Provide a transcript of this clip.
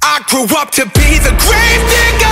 I grew up to be the grave digger.